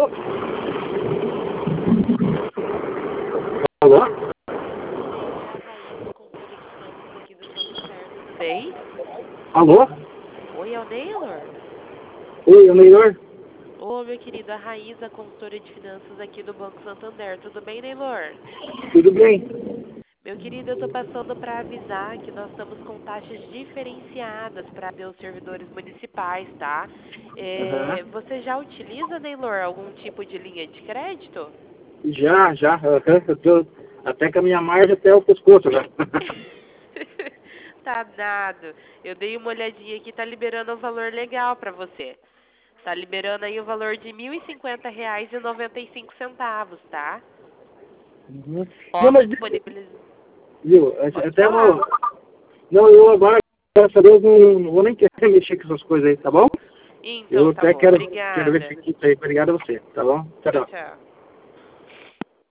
Alô? Aqui do Santander, tudo bem? Alô? Oi, é o Neylor? Oi, é o Neylor? Ô, meu querido, a Raíza, consultora de finanças aqui do Banco Santander. Tudo bem, Neylor? Tudo bem? Meu querido, eu tô passando para avisar que nós estamos com taxas diferenciadas para os servidores municipais, tá? Aham. Você já utiliza, Neylor, algum tipo de linha de crédito? Já. Eu tô até com a minha margem até o pescoço já. Tá dado. Eu dei uma olhadinha aqui, tá liberando um valor legal para você. Tá liberando aí o valor de R$ 1.050,95, tá? Uhum. Não, Posso mas, disponibilizar. viu, Pode até falar. uma... Não, eu agora, graças a Deus, não vou nem querer mexer com essas coisas aí, tá bom? Eu Então, tá até bom. quero ver Obrigada. isso aí. Obrigado a você, tá bom? Tchau, Tchau, tchau. tchau.